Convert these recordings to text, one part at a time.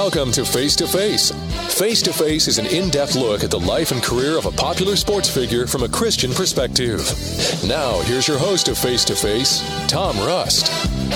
Welcome to Face to Face. Face to Face is an in-depth look at the life and career of a popular sports figure from a Christian perspective. Now, here's your host of Face to Face, Tom Rust.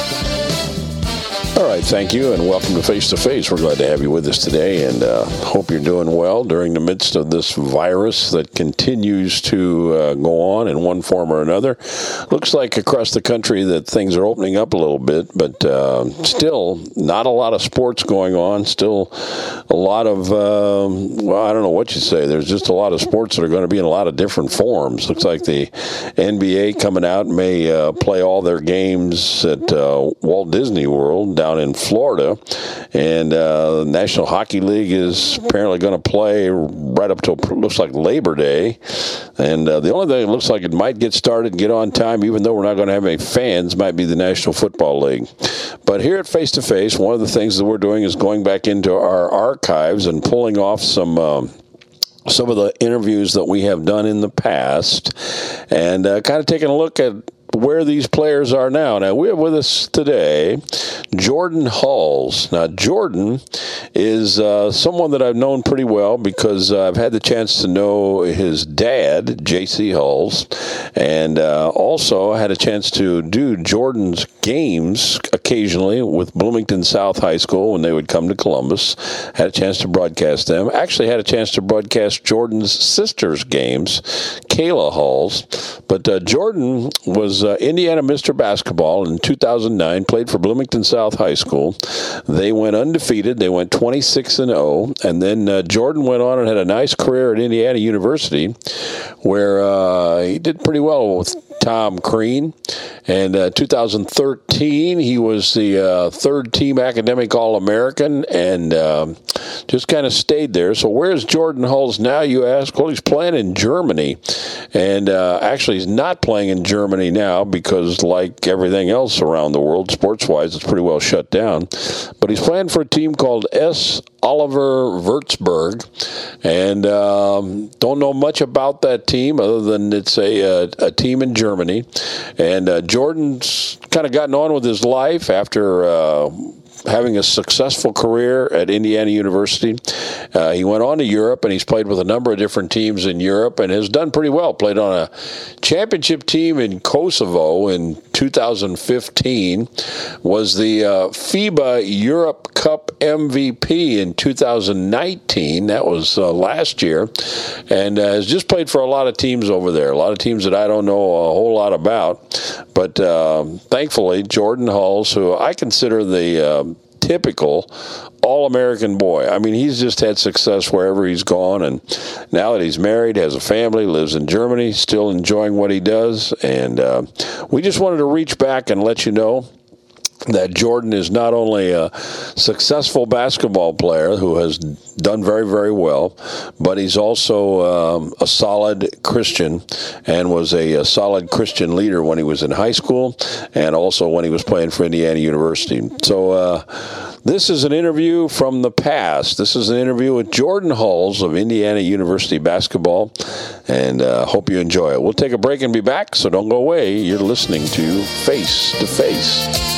All right, thank you, and welcome to Face to Face. We're glad to have you with us today, and hope you're doing well during the midst of this virus that continues to go on in one form or another. Looks like across the country that things are opening up a little bit, but still not a lot of sports going on. Still a lot of, well, I don't know what you say. There's just a lot of sports that are going to be in a lot of different forms. Looks like the NBA coming out may play all their games at Walt Disney World down in Florida, and the National Hockey League is apparently going to play right up till looks like Labor Day, and the only thing that looks like it might get started and get on time, even though we're not going to have any fans, might be the National Football League. But here at Face to Face, one of the things that we're doing is going back into our archives and pulling off some of the interviews that we have done in the past, and kind of taking a look at where these players are now. Now, we have with us today Jordan Hulls. Now, Jordan is someone that I've known pretty well because I've had the chance to know his dad, J.C. Hulls, and also had a chance to do Jordan's games occasionally with Bloomington South High School when they would come to Columbus. Had a chance to broadcast them. Actually had a chance to broadcast Jordan's sister's games, Kayla Hulls. But Jordan was Indiana Mr. Basketball in 2009, played for Bloomington South High School. They went undefeated. They went 26-0, and then Jordan went on and had a nice career at Indiana University, where he did pretty well with Tom Crean. And 2013, he was the third-team academic All-American, and just kind of stayed there. So where's Jordan Hulls now, you ask? Well, he's playing in Germany, and actually he's not playing in Germany now because, like everything else around the world, sports-wise, it's pretty well shut down. But he's playing for a team called S. Oliver Würzburg, and don't know much about that team other than it's a team in Germany. And Jordan's kind of gotten on with his life after having a successful career at Indiana University. He went on to Europe, and he's played with a number of different teams in Europe and has done pretty well. Played on a championship team in Kosovo in 2015, was the FIBA Europe Cup MVP in 2019. That was last year, and has just played for a lot of teams over there, a lot of teams that I don't know a whole lot about. But thankfully, Jordan Hulls, who I consider the typical All-American boy. I mean, he's just had success wherever he's gone, and now that he's married, has a family, lives in Germany, still enjoying what he does, and we just wanted to reach back and let you know that Jordan is not only a successful basketball player who has done very, very well, but he's also a solid Christian and was a solid Christian leader when he was in high school and also when he was playing for Indiana University. So this is an interview from the past. This is an interview with Jordan Hulls of Indiana University basketball, and hope you enjoy it. We'll take a break and be back, so don't go away. You're listening to Face to Face.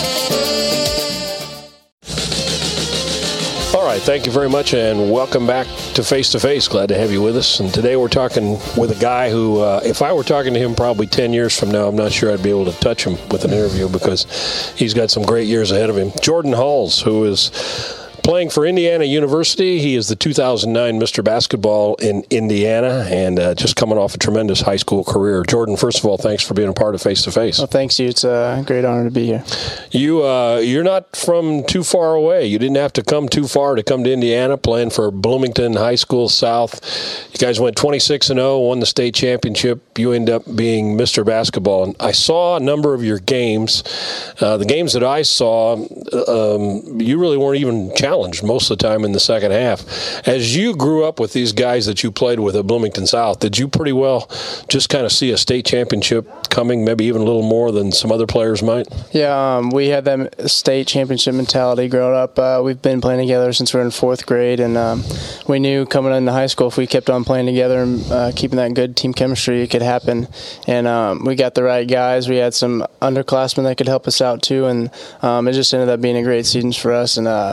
All right, thank you very much, and welcome back to Face to Face. Glad to have you with us. And today we're talking with a guy who, if I were talking to him probably 10 years from now, I'm not sure I'd be able to touch him with an interview because he's got some great years ahead of him. Jordan Hulls, who is playing for Indiana University. He is the 2009 Mr. Basketball in Indiana, and just coming off a tremendous high school career. Jordan, first of all, thanks for being a part of Face to Face. Well, thanks you. It's a great honor to be here. You're not from too far away. You didn't have to come too far to come to Indiana, playing for Bloomington High School South. You guys went 26-0, won the state championship. You end up being Mr. Basketball. And I saw a number of your games. The games that I saw, you really weren't even challenged most of the time in the second half. As you grew up with these guys that you played with at Bloomington South, did you pretty well just kind of see a state championship coming, maybe even a little more than some other players might? Yeah, we had that state championship mentality growing up. We've been playing together since we were in fourth grade, and we knew coming into high school if we kept on playing together and keeping that good team chemistry, it could happen. And we got the right guys. We had some underclassmen that could help us out too, and it just ended up being a great season for us, and it couldn't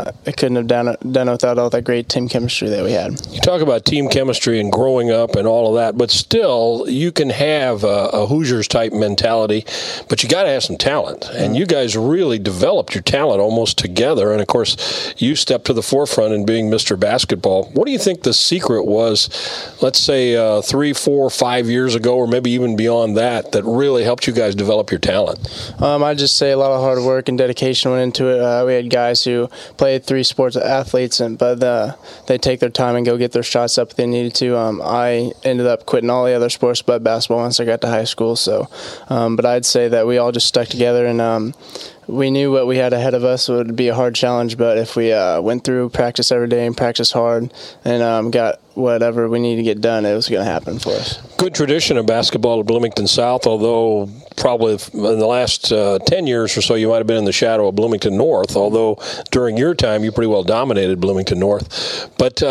couldn't have done it without all that great team chemistry that we had. You talk about team chemistry and growing up and all of that, but still, you can have a Hoosiers-type mentality, but you got to have some talent. And you guys really developed your talent almost together. And, of course, you stepped to the forefront in being Mr. Basketball. What do you think the secret was, let's say 3, 4, 5 years ago, or maybe even beyond that really helped you guys develop your talent? I'd just say a lot of hard work and dedication went into it. We had guys who played 3 sports athletes, but they take their time and go get their shots up if they needed to. I ended up quitting all the other sports but basketball once I got to high school. So, but I'd say that we all just stuck together, and we knew what we had ahead of us would be a hard challenge. But if we went through practice every day and practiced hard and got whatever we needed to get done, it was going to happen for us. Good tradition of basketball at Bloomington South, although probably in the last 10 years or so you might have been in the shadow of Bloomington North, although during your time you pretty well dominated Bloomington North. But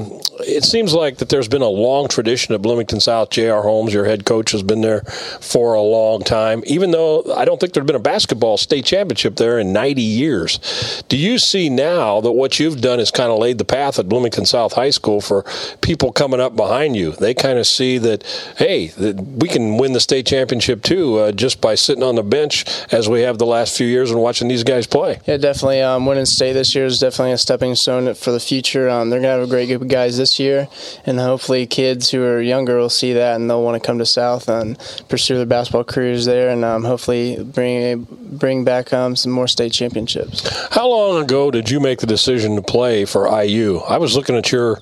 it seems like that there's been a long tradition of Bloomington South. J.R. Holmes, your head coach, has been there for a long time, even though I don't think there's been a basketball state championship there in 90 years. Do you see now that what you've done is kind of laid the path at Bloomington South High School for people coming up behind you? They kind of see that, hey, that we can win the state championship too just by sitting on the bench as we have the last few years and watching these guys play. Yeah, definitely. Winning state this year is definitely a stepping stone for the future. They're going to have a great group of guys this year, and hopefully kids who are younger will see that and they'll want to come to South and pursue their basketball careers there, and hopefully bring back some more state championships. How long ago did you make the decision to play for IU? I was looking at your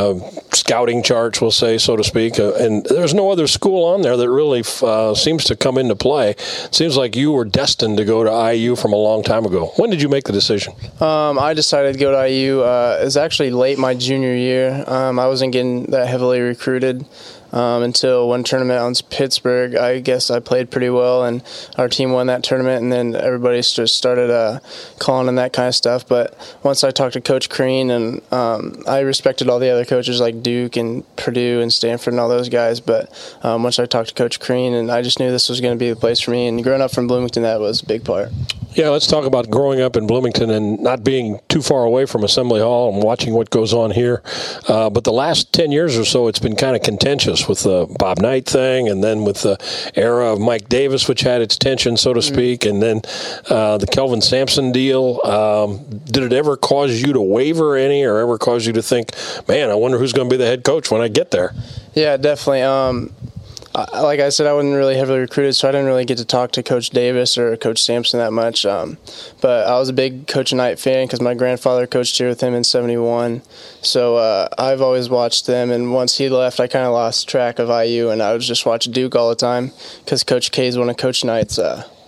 scouting charts, we'll say, so to speak, and there's no other school on there that really seems to come into play. It seems like you were destined to go to IU from a long time ago. When did you make the decision? I decided to go to IU. It was actually late my junior year. I wasn't getting that heavily recruited until one tournament on Pittsburgh. I guess I played pretty well, and our team won that tournament, and then everybody just started calling and that kind of stuff. But once I talked to Coach Crean, and I respected all the other coaches like Duke and Purdue and Stanford and all those guys, but once I talked to Coach Crean, and I just knew this was going to be the place for me, and growing up from Bloomington, that was a big part. Yeah, let's talk about growing up in Bloomington and not being too far away from Assembly Hall and watching what goes on here. But the last 10 years or so, it's been kind of contentious with the Bob Knight thing, and then with the era of Mike Davis, which had its tension, so to speak, and then the Kelvin Sampson deal. Did it ever cause you to waver any, or ever cause you to think, man, I wonder who's going to be the head coach when I get there? Yeah, definitely. Like I said, I wasn't really heavily recruited, so I didn't really get to talk to Coach Davis or Coach Sampson that much. But I was a big Coach Knight fan because my grandfather coached here with him in '71. So I've always watched them, and once he left, I kind of lost track of IU, and I would just watch Duke all the time because Coach K is one of Coach Knight's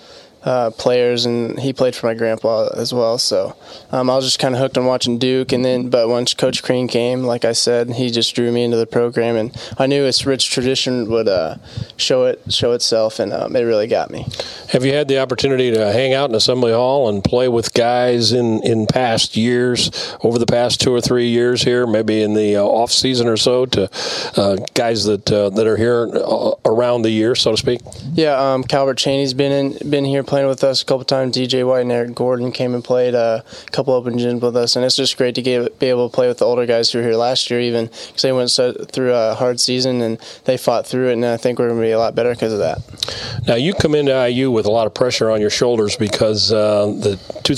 players, and he played for my grandpa as well. So I was just kind of hooked on watching Duke, but once Coach Crean came, like I said, he just drew me into the program, and I knew its rich tradition would show itself, and it really got me. Have you had the opportunity to hang out in Assembly Hall and play with guys in past years, over the past 2 or 3 years here, maybe in the off season or so, to guys that are here around the year, so to speak? Yeah, Calvert Cheney's been here playing with us a couple times. DJ White and Eric Gordon came and played a couple open gyms with us, and it's just great to be able to play with the older guys who were here last year, even because they went through a hard season and they fought through it, and I think we're going to be a lot better because of that. Now, you come into IU with a lot of pressure on your shoulders because the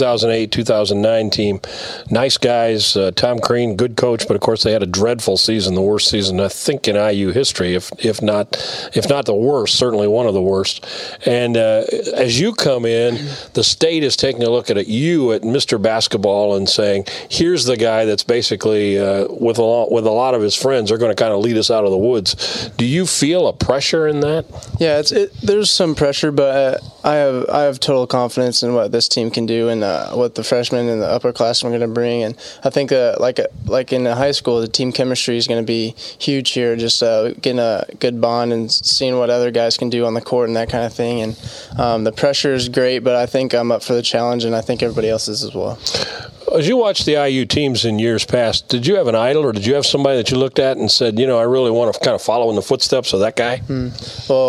2008-2009 team, nice guys, Tom Crean, good coach, but of course they had a dreadful season, the worst season I think in IU history, if not the worst, certainly one of the worst. And as you come in, the state is taking a look at you, at Mr. Basketball, and saying, here's the guy that's basically, with a lot of his friends, are going to kind of lead us out of the woods. Do you feel a pressure in that? Yeah, there's some pressure, but I have total confidence in what this team can do and what the freshmen and the upperclassmen are going to bring. And I think like in high school, the team chemistry is going to be huge here, just getting a good bond and seeing what other guys can do on the court and that kind of thing. And the pressure is great, but I think I'm up for the challenge, and I think everybody else is as well. As you watched the IU teams in years past, did you have an idol, or did you have somebody that you looked at and said, I really want to kind of follow in the footsteps of that guy? Well,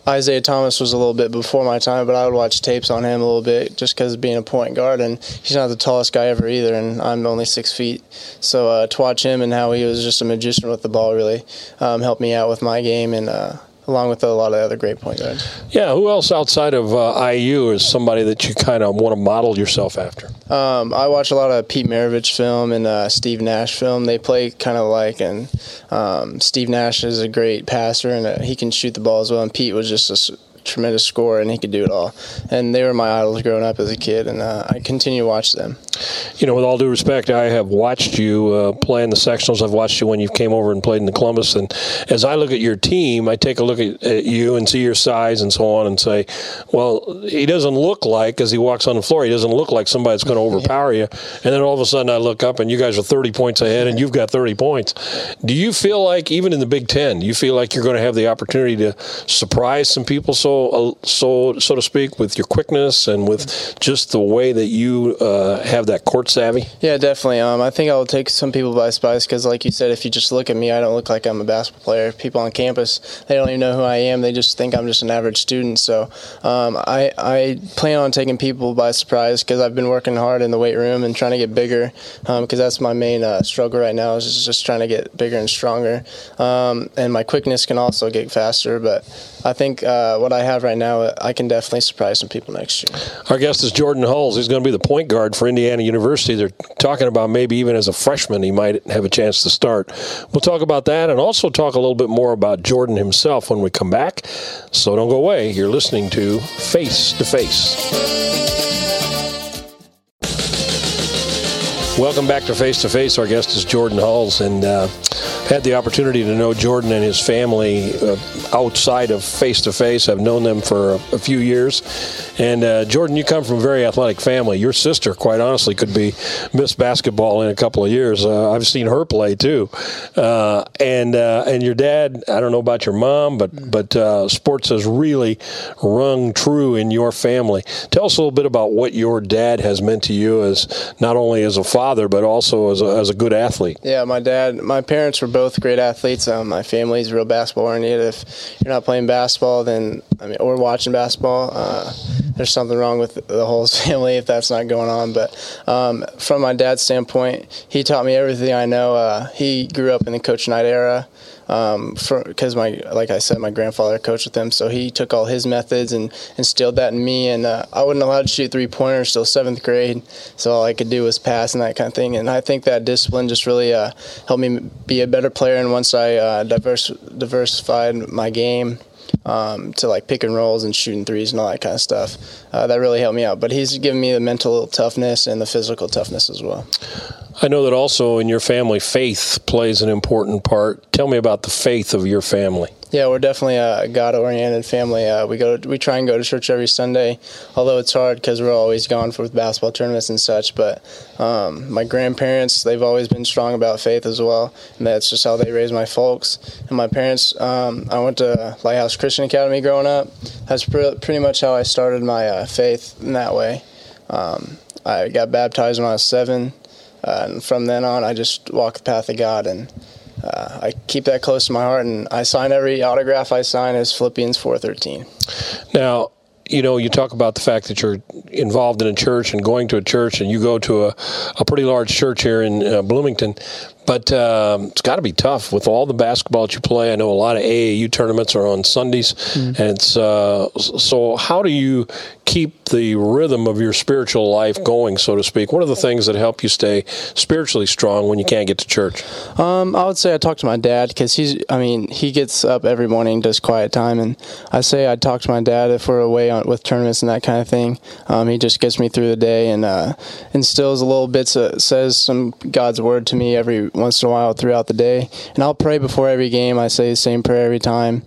Isaiah Thomas was a little bit before my time, but I would watch tapes on him a little bit just because of being a point guard, and he's not the tallest guy ever either, and I'm only 6 feet. So to watch him and how he was just a magician with the ball really helped me out with my game, and along with a lot of other great point guards. Yeah, who else outside of IU is somebody that you kind of want to model yourself after? I watch a lot of Pete Maravich film and Steve Nash film. They play kind of alike, and Steve Nash is a great passer, and he can shoot the ball as well, and Pete was just a tremendous scorer, and he could do it all. And they were my idols growing up as a kid, and I continue to watch them. You know, with all due respect, I have watched you play in the sectionals. I've watched you when you came over and played in the Columbus. And as I look at your team, I take a look at you and see your size and so on and say, well, he doesn't look like, as he walks on the floor, he doesn't look like somebody that's going to overpower you. And then all of a sudden I look up and you guys are 30 points ahead and you've got 30 points. Do you feel like, even in the Big Ten, do you feel like you're going to have the opportunity to surprise some people, so to speak, with your quickness and with just the way that you have that court savvy? Yeah, definitely. I think I'll take some people by surprise because, like you said, if you just look at me, I don't look like I'm a basketball player. People on campus, they don't even know who I am. They just think I'm just an average student. So I plan on taking people by surprise because I've been working hard in the weight room and trying to get bigger because that's my main struggle right now, is just trying to get bigger and stronger. And my quickness can also get faster, but I think what I have right now, I can definitely surprise some people next year. Our guest is Jordan Hulls. He's going to be the point guard for Indiana University. They're talking about maybe even as a freshman he might have a chance to start. We'll talk about that and also talk a little bit more about Jordan himself when we come back. So don't go away. You're listening to Face to Face. Welcome back to Face to Face. Our guest is Jordan Hulls, and had the opportunity to know Jordan and his family outside of Face to Face. I've known them for a few years. And Jordan, you come from a very athletic family. Your sister, quite honestly, could be Miss Basketball in a couple of years. I've seen her play too. And your dad, I don't know about your mom, but sports has really rung true in your family. Tell us a little bit about what your dad has meant to you, as not only as a father, but also as a good athlete. Yeah, my parents were both great athletes. My family's real basketball oriented. If you're not playing basketball, or watching basketball, there's something wrong with the whole family if that's not going on. But from my dad's standpoint, he taught me everything I know. He grew up in the Coach Knight era. Because like I said, my grandfather coached with him, so he took all his methods and instilled that in me. And I wasn't allowed to shoot three-pointers till 7th grade, so all I could do was pass and that kind of thing. And I think that discipline just really helped me be a better player. And once I diversified my game to like pick and rolls and shooting threes and all that kind of stuff, that really helped me out. But he's given me the mental toughness and the physical toughness as well. I know that also in your family, faith plays an important part. Tell me about the faith of your family. Yeah, we're definitely a God-oriented family. We try and go to church every Sunday, although it's hard because we're always gone for basketball tournaments and such. But my grandparents, they've always been strong about faith as well, and that's just how they raised my folks. And my parents, I went to Lighthouse Christian Academy growing up. That's pretty much how I started my faith in that way. I got baptized when I was 7. And from then on, I just walked the path of God, and I keep that close to my heart. And I sign every autograph I sign as Philippians 4:13. Now, you know, you talk about the fact that you're involved in a church and going to a church, and you go to a pretty large church here in Bloomington. But it's got to be tough with all the basketball that you play. I know a lot of AAU tournaments are on Sundays. Mm-hmm. And it's, so how do you keep the rhythm of your spiritual life going, so to speak? What are the things that help you stay spiritually strong when you can't get to church? I would say I talk to my dad because he gets up every morning, does quiet time. And I say I talk to my dad if we're away with tournaments and that kind of thing. He just gets me through the day and instills a little bits, says some God's word to me every once in a while throughout the day. And I'll pray before every game. I say the same prayer every time.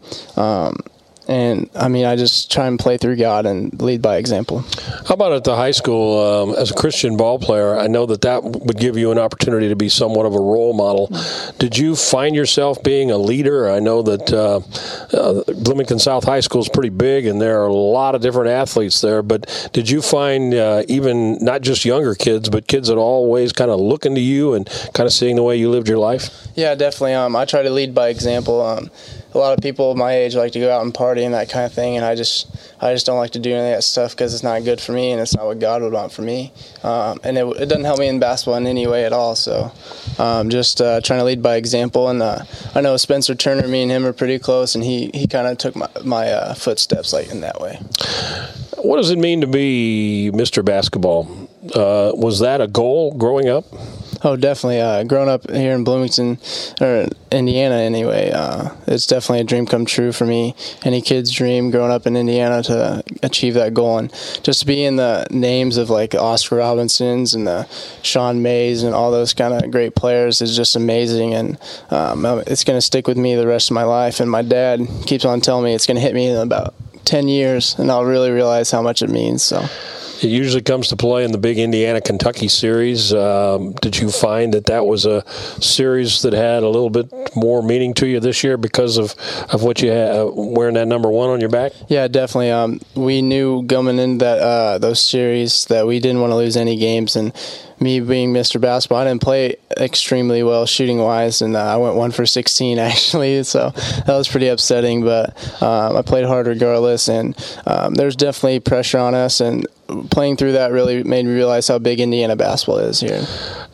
And, I just try and play through God and lead by example. How about at the high school, as a Christian ball player, I know that would give you an opportunity to be somewhat of a role model. Did you find yourself being a leader? I know that Bloomington South High School is pretty big, and there are a lot of different athletes there. But did you find even not just younger kids, but kids that always kind of looking to you and kind of seeing the way you lived your life? Yeah, definitely. I try to lead by example. a lot of people my age like to go out and party and that kind of thing, and I just don't like to do any of that stuff because it's not good for me and it's not what God would want for me. And it doesn't help me in basketball in any way at all. So just trying to lead by example. And I know Spencer Turner, me and him are pretty close, and he kind of took my footsteps like in that way. What does it mean to be Mr. Basketball? Was that a goal growing up? Oh, definitely. Growing up here in Bloomington, or Indiana anyway, it's definitely a dream come true for me. Any kid's dream growing up in Indiana to achieve that goal. And just to be in the names of like Oscar Robinsons and the Sean Mays and all those kind of great players is just amazing. And it's going to stick with me the rest of my life. And my dad keeps on telling me it's going to hit me in about 10 years, and I'll really realize how much it means. So. It usually comes to play in the big Indiana-Kentucky series. Did you find that was a series that had a little bit more meaning to you this year because of what you had wearing that number 1 on your back? Yeah, definitely. We knew going into those series that we didn't want to lose any games, and me being Mr. Basketball, I didn't play extremely well shooting-wise, and I went 1 for 16 actually, so that was pretty upsetting, but I played hard regardless, and there's definitely pressure on us, and playing through that really made me realize how big Indiana basketball is here.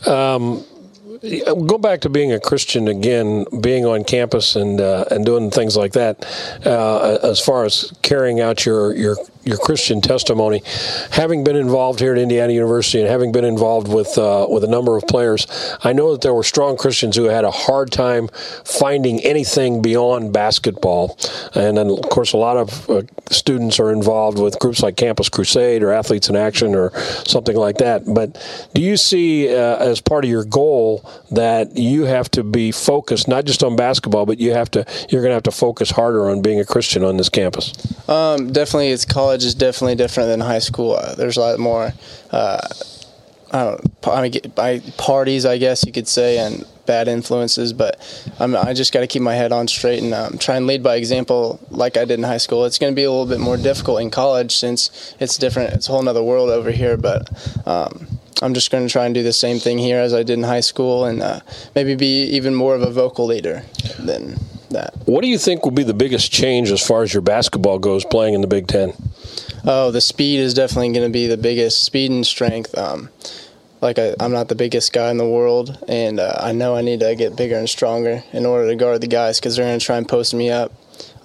Go back to being a Christian again, being on campus and doing things like that. As far as carrying out your Christian testimony, having been involved here at Indiana University and having been involved with a number of players, I know that there were strong Christians who had a hard time finding anything beyond basketball. And then, of course, a lot of students are involved with groups like Campus Crusade or Athletes in Action or something like that. But do you see as part of your goal that you have to be focused not just on basketball, but you're going to have to focus harder on being a Christian on this campus? Definitely, college is definitely different than high school. There's a lot more parties, I guess you could say, and bad influences, but I just got to keep my head on straight and try and lead by example like I did in high school. It's going to be a little bit more difficult in college since it's different. It's a whole other world over here, but I'm just going to try and do the same thing here as I did in high school and maybe be even more of a vocal leader than that. What do you think will be the biggest change as far as your basketball goes playing in the Big Ten? Oh, the speed is definitely going to be the biggest, speed and strength. I'm not the biggest guy in the world, and I know I need to get bigger and stronger in order to guard the guys because they're going to try and post me up.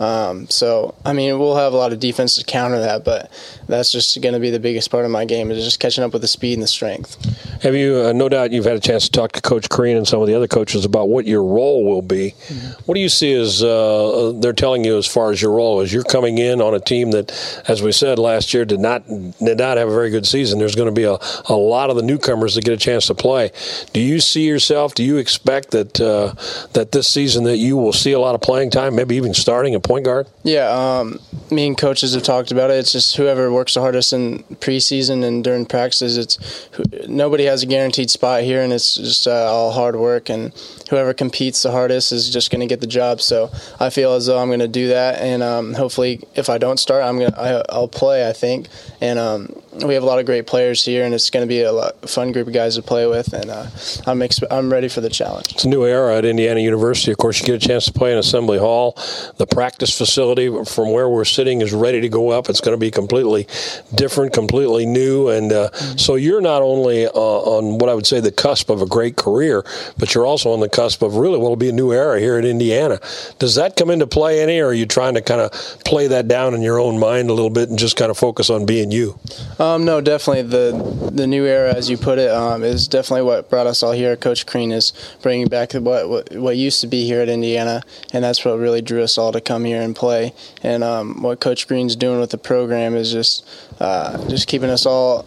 We'll have a lot of defense to counter that, but that's just going to be the biggest part of my game is just catching up with the speed and the strength. Have you, no doubt you've had a chance to talk to Coach Crean and some of the other coaches about what your role will be. Mm-hmm. What do you see as they're telling you as far as your role is? You're coming in on a team that, as we said last year, did not have a very good season. There's going to be a lot of the newcomers that get a chance to play. Do you see yourself, do you expect that this season that you will see a lot of playing time, maybe even starting at point guard? Yeah, me and coaches have talked about it. It's just whoever works the hardest in preseason and during practices. Nobody has a guaranteed spot here, and it's just all hard work. And whoever competes the hardest is just going to get the job. So I feel as though I'm going to do that, and hopefully, if I don't start, I'll play. I think, and we have a lot of great players here, and it's going to be a fun group of guys to play with. And I'm ready for the challenge. It's a new era at Indiana University. Of course, you get a chance to play in Assembly Hall. The practice facility from where we're sitting is ready to go up. It's going to be completely different, completely new, and so you're not only on what I would say the cusp of a great career, but you're also on the cusp of really what will be a new era here at Indiana. Does that come into play any, or are you trying to kind of play that down in your own mind a little bit and just kind of focus on being you? No, definitely the new era, as you put it, is definitely what brought us all here. Coach Crean is bringing back what used to be here at Indiana, and that's what really drew us all to come here and play. And what Coach Green's doing with the program is just keeping us all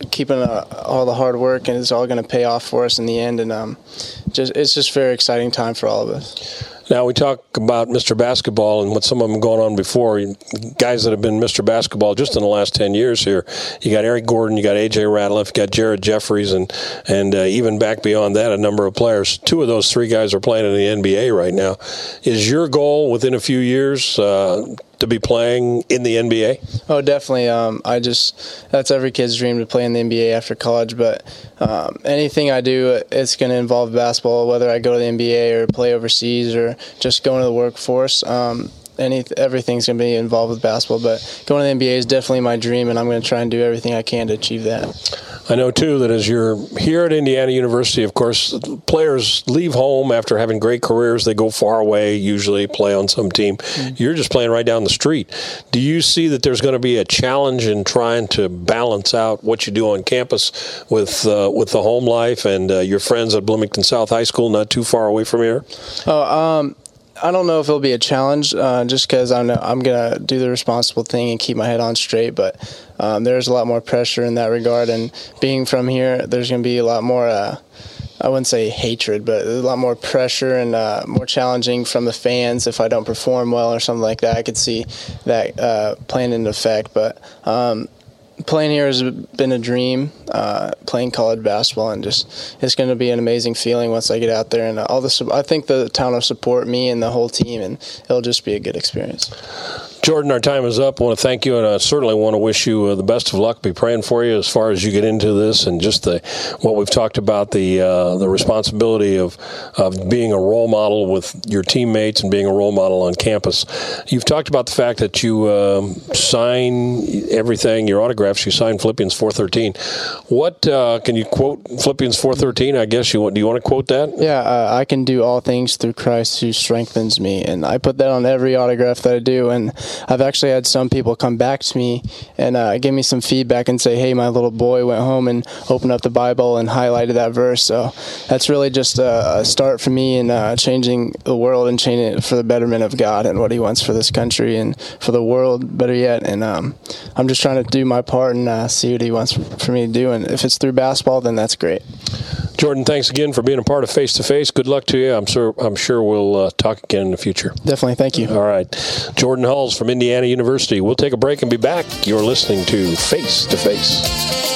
the hard work, and it's all going to pay off for us in the end. And it's just a very exciting time for all of us. Now, we talk about Mr. Basketball and what some of them gone on before. Guys that have been Mr. Basketball just in the last 10 years here. You got Eric Gordon, you got A.J. Ratliff, you got Jared Jeffries, and even back beyond that, a number of players. 2 of those 3 guys are playing in the NBA right now. Is your goal within a few years to to be playing in the NBA? Oh, definitely. That's every kid's dream to play in the NBA after college. But anything I do, it's going to involve basketball, whether I go to the NBA or play overseas or just go into the workforce. Everything's going to be involved with basketball, but going to the NBA is definitely my dream, and I'm going to try and do everything I can to achieve that. I know, too, that as you're here at Indiana University, of course, players leave home after having great careers. They go far away, usually play on some team. Mm-hmm. You're just playing right down the street. Do you see that there's going to be a challenge in trying to balance out what you do on campus with the home life and your friends at Bloomington South High School, not too far away from here? I don't know if it'll be a challenge, just because I'm going to do the responsible thing and keep my head on straight, but there's a lot more pressure in that regard, and being from here, there's going to be a lot more, I wouldn't say hatred, but a lot more pressure and more challenging from the fans if I don't perform well or something like that. I could see that playing into effect, but playing here has been a dream, playing college basketball, and just it's going to be an amazing feeling once I get out there. And I think the town will support me and the whole team, and it'll just be a good experience. Jordan, our time is up. I want to thank you, and I certainly want to wish you the best of luck. Be praying for you as far as you get into this, and just what we've talked about, the responsibility of being a role model with your teammates and being a role model on campus. You've talked about the fact that you sign everything, your autographs. You sign Philippians 4:13. What can you quote Philippians 4:13? I guess do you want to quote that? Yeah, I can do all things through Christ who strengthens me, and I put that on every autograph that I do. And I've actually had some people come back to me and give me some feedback and say, hey, my little boy went home and opened up the Bible and highlighted that verse. So that's really just a start for me in changing the world and changing it for the betterment of God and what he wants for this country and for the world, better yet. And I'm just trying to do my part and see what he wants for me to do. And if it's through basketball, then that's great. Jordan, thanks again for being a part of Face to Face. Good luck to you. I'm sure we'll talk again in the future. Definitely. Thank you. All right. Jordan Hulls from Indiana University. We'll take a break and be back. You're listening to Face to Face.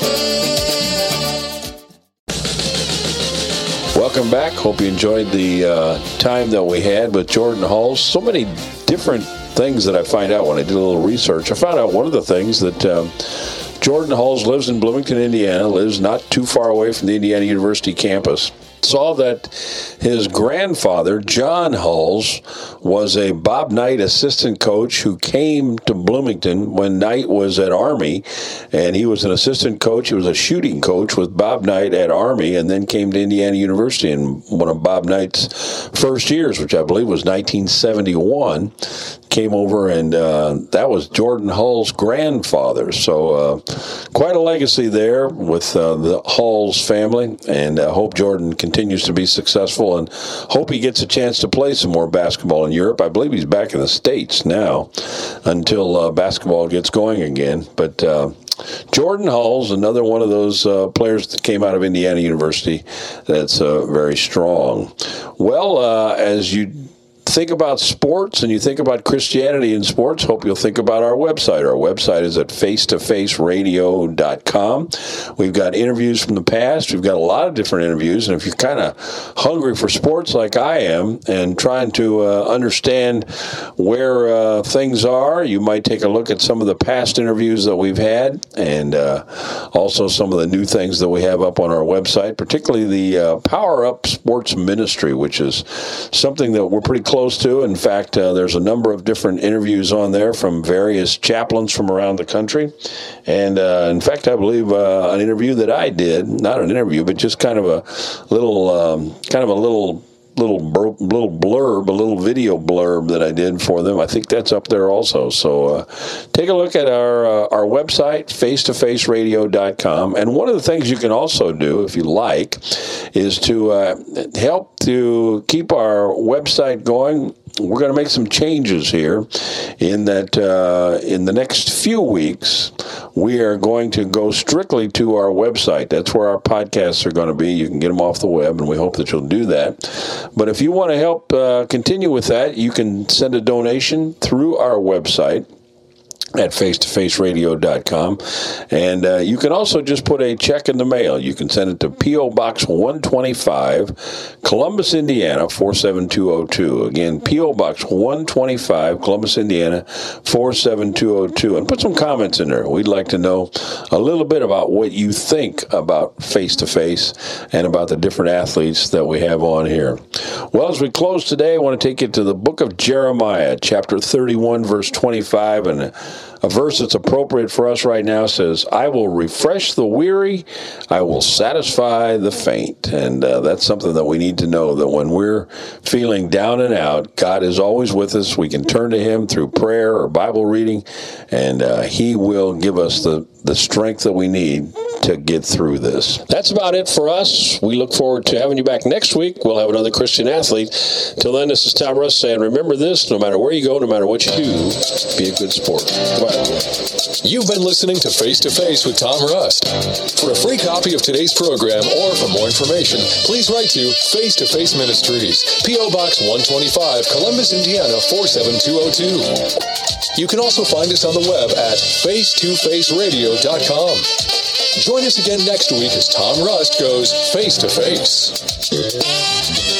Welcome back. Hope you enjoyed the time that we had with Jordan Hulls. So many different things that I find out when I did a little research. I found out one of the things that Jordan Hulls lives in Bloomington, Indiana, lives not too far away from the Indiana University campus. Saw that his grandfather, John Hulls, was a Bob Knight assistant coach who came to Bloomington when Knight was at Army, and he was an assistant coach. He was a shooting coach with Bob Knight at Army, and then came to Indiana University in one of Bob Knight's first years, which I believe was 1971. Came over, and that was Jordan Hull's grandfather. So quite a legacy there with the Hulls family, and hope Jordan continues to be successful, and hope he gets a chance to play some more basketball in Europe. I believe he's back in the States now until basketball gets going again. But Jordan Hulls, another one of those players that came out of Indiana University that's very strong. Well, as you think about sports and you think about Christianity in sports, hope you'll think about our website. Our website is at facetofaceradio.com. We've got interviews from the past. We've got a lot of different interviews. And if you're kind of hungry for sports like I am and trying to understand where things are, you might take a look at some of the past interviews that we've had and also some of the new things that we have up on our website, particularly the Power Up Sports Ministry, which is something that we're pretty close to. In fact, there's a number of different interviews on there from various chaplains from around the country. And in fact, I believe an interview that I did, not an interview, but just kind of a little blurb, a little video blurb that I did for them. I think that's up there also. So take a look at our website, facetofaceradio.com. And one of the things you can also do, if you like, is to help to keep our website going. We're going to make some changes here in that in the next few weeks, we are going to go strictly to our website. That's where our podcasts are going to be. You can get them off the web, and we hope that you'll do that. But if you want to help continue with that, you can send a donation through our website. at facetofaceradio.com. And you can also just put a check in the mail. You can send it to P.O. Box 125, Columbus, Indiana, 47202. Again, P.O. Box 125, Columbus, Indiana, 47202. And put some comments in there. We'd like to know a little bit about what you think about face-to-face and about the different athletes that we have on here. Well, as we close today, I want to take you to the book of Jeremiah, chapter 31, verse 25, and a verse that's appropriate for us right now says, I will refresh the weary, I will satisfy the faint. And that's something that we need to know, that when we're feeling down and out, God is always with us. We can turn to Him through prayer or Bible reading, and He will give us the strength that we need to get through this. That's about it for us. We look forward to having you back next week. We'll have another Christian athlete. Till then, this is Tom Rust saying, remember this, no matter where you go, no matter what you do, be a good sport. Goodbye. You've been listening to Face to Face with Tom Rust. For a free copy of today's program or for more information, please write to Face to Face Ministries, P.O. Box 125, Columbus, Indiana, 47202. You can also find us on the web at face2faceradio.com. Join us again next week as Tom Rust goes face to face.